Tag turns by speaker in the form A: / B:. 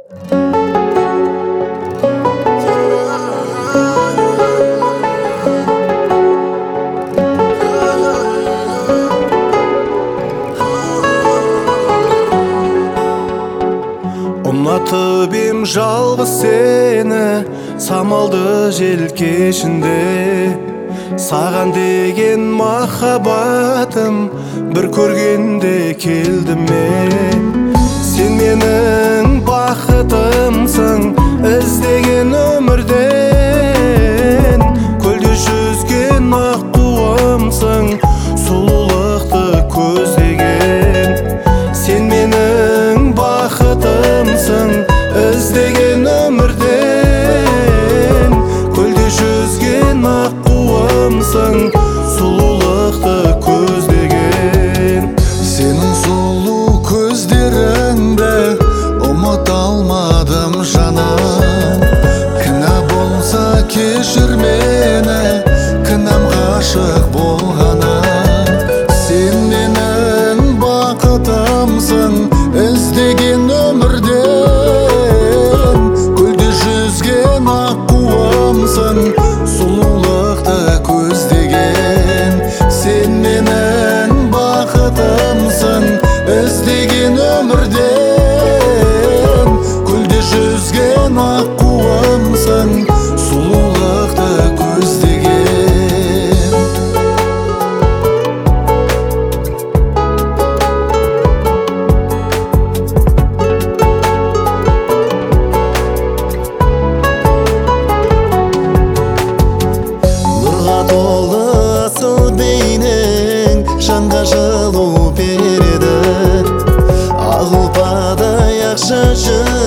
A: Ұнатып ем жалғыз сені самалды желкешінде, саған деген махаббатым бір көргенде келді ме? Сен менің бақытымсың іздеген өмірден, көлде жүзген аққуымсың сұлулықты көздеген. Сен менің бақытымсың іздеген өмірден, көлде жүзген аққуымсың сұлулықты көздеген.
B: Сенің сұлу көздеріңді ұмыта алмадым жаным. Кінә болса кешір мені, кінәм ғашық болғаным. Сен менің бақытымсың іздеген өмірден, көлде жүзген аққуымсың сұлулықты көздеген. Сен менің бақытымсың іздеген өмірден, көлде жүзген аққуымсың сұлулықты көздеген.
C: Нұрға толы асыл бейнең жанға жылу береді, ақ ұлпадай ақша